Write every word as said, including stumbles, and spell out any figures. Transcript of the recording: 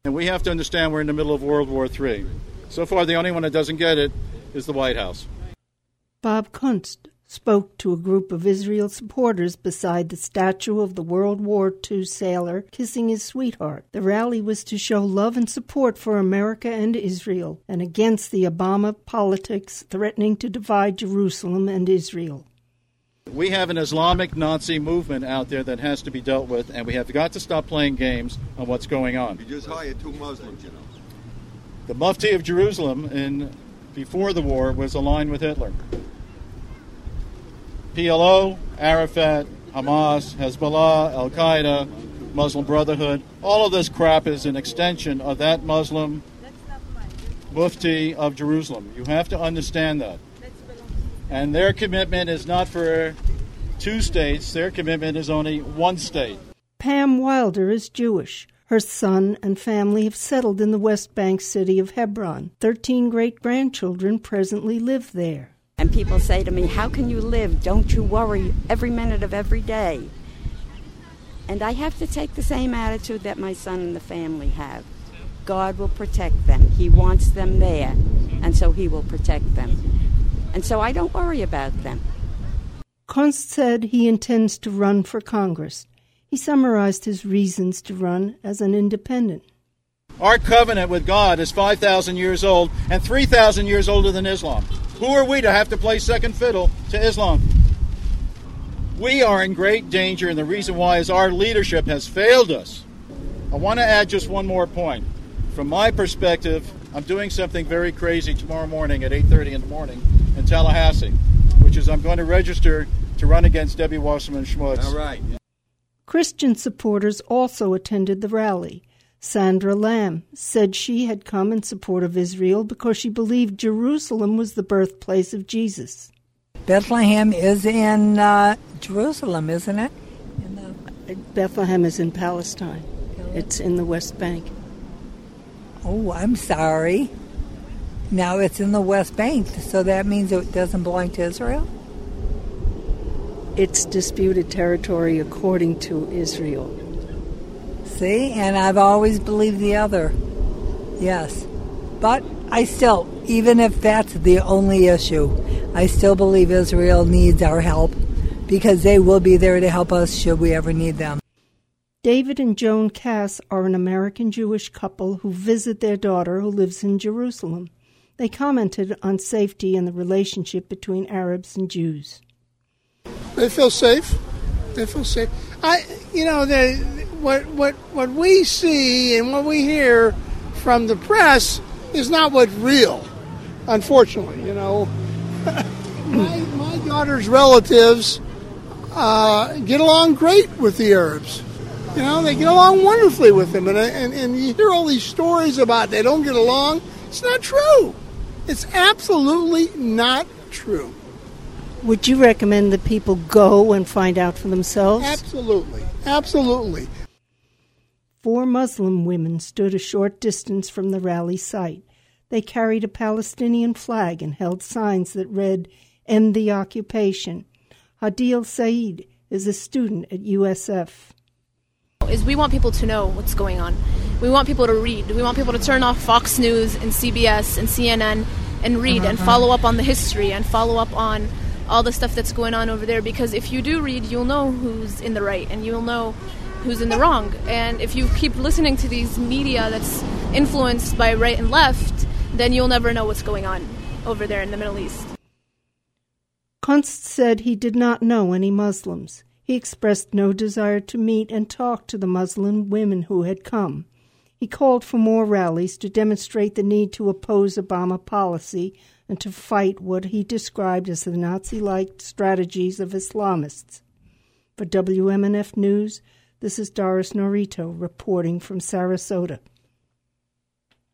And we have to understand we're in the middle of World War Three. So far, the only one that doesn't get it is the White House. Bob Kunst spoke to a group of Israel supporters beside the statue of the World War Two sailor kissing his sweetheart. The rally was to show love and support for America and Israel and against the Obama politics threatening to divide Jerusalem and Israel. We have an Islamic Nazi movement out there that has to be dealt with, and we have got to stop playing games on what's going on. You just hired two Muslims, you know. The Mufti of Jerusalem, in before the war, was aligned with Hitler. P L O, Arafat, Hamas, Hezbollah, Al-Qaeda, Muslim Brotherhood, all of this crap is an extension of that Muslim Mufti of Jerusalem. You have to understand that. And their commitment is not for two states. Their commitment is only one state. Pam Wilder is Jewish. Her son and family have settled in the West Bank city of Hebron. Thirteen great-grandchildren presently live there. And people say to me, how can you live? Don't you worry every minute of every day? And I have to take the same attitude that my son and the family have. God will protect them. He wants them there, and so he will protect them. And so I don't worry about them. Kunst said he intends to run for Congress. He summarized his reasons to run as an independent. Our covenant with God is five thousand years old and three thousand years older than Islam. Who are we to have to play second fiddle to Islam? We are in great danger, and the reason why is our leadership has failed us. I want to add just one more point. From my perspective, I'm doing something very crazy tomorrow morning at eight thirty in the morning in Tallahassee, which is I'm going to register to run against Debbie Wasserman Schmutz. All right. Christian supporters also attended the rally. Sandra Lamb said she had come in support of Israel because she believed Jerusalem was the birthplace of Jesus. Bethlehem is in uh, Jerusalem, isn't it? In the... Bethlehem is in Palestine. It's in the West Bank. Oh, I'm sorry. Now it's in the West Bank, so that means it doesn't belong to Israel? It's disputed territory according to Israel. See, and I've always believed the other. Yes. But I still, even if that's the only issue, I still believe Israel needs our help because they will be there to help us should we ever need them. David and Joan Cass are an American Jewish couple who visit their daughter who lives in Jerusalem. They commented on safety and the relationship between Arabs and Jews. They feel safe. They feel safe. I, you know, they, what what what we see and what we hear from the press is not what's real. Unfortunately, you know, my my daughter's relatives uh, get along great with the Arabs. You know, they get along wonderfully with them, and and and you hear all these stories about they don't get along. It's not true. It's absolutely not true. Would you recommend that people go and find out for themselves? Absolutely. Absolutely. Four Muslim women stood a short distance from the rally site. They carried a Palestinian flag and held signs that read, "End the occupation." Hadil Saeed is a student at U S F. Is we want people to know what's going on. We want people to read. We want people to turn off Fox News and C B S and C N N and read uh-huh. and follow up on the history and follow up on all the stuff that's going on over there, because if you do read, you'll know who's in the right and you'll know who's in the wrong. And if you keep listening to these media that's influenced by right and left, then you'll never know what's going on over there in the Middle East. Kunst said he did not know any Muslims. He expressed no desire to meet and talk to the Muslim women who had come. He called for more rallies to demonstrate the need to oppose Obama policy and to fight what he described as the Nazi-like strategies of Islamists. For W M N F News, this is Doris Norito reporting from Sarasota.